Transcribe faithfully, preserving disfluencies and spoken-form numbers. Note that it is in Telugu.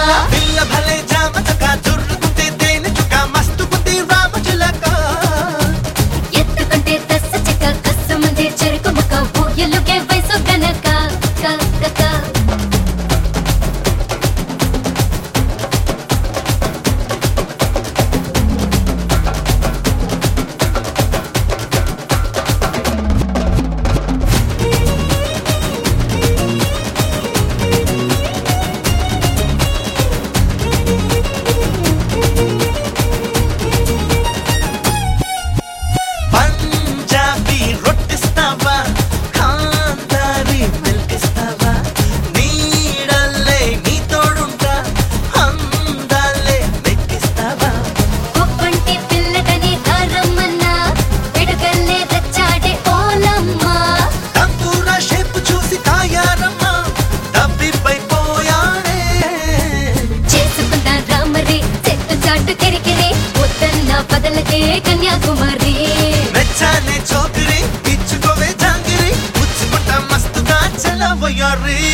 పిల్ల భలే జామ చక దుర్రుకుంటే తేనె చుక్క మస్తు బుద్ధి రామ చిలక ఎత్తుకుంటే తస్సు చెక్క కస్సు ముందే చెరుకు ముక్క ఊయలుగే వయసు గనక క క క పంజాబీ రొట్టిస్తావా ఖాందారీ పిలిపిస్తావా నీడల్లే నీ తోడుంటా అందాలే వెక్కిస్తావా ఒక్కంటి పిల్లకని ధరమ్మన్నా పిడుగల్లే రచ్చాడే ఓలమ్మ తంపూర షేపు చూసి తాయారమ్మా తప్పిపోయాడే చేసుకున్న రామరే చెట్టు చాటు కిరికిరి వద్దన్న బదలకే కన్యాకుమారి మెచ్చానే చోకరి ఇచ్చుకోవే జాంగిరి పుచ్చుకుంటా మస్తుగా చల్లబోయారి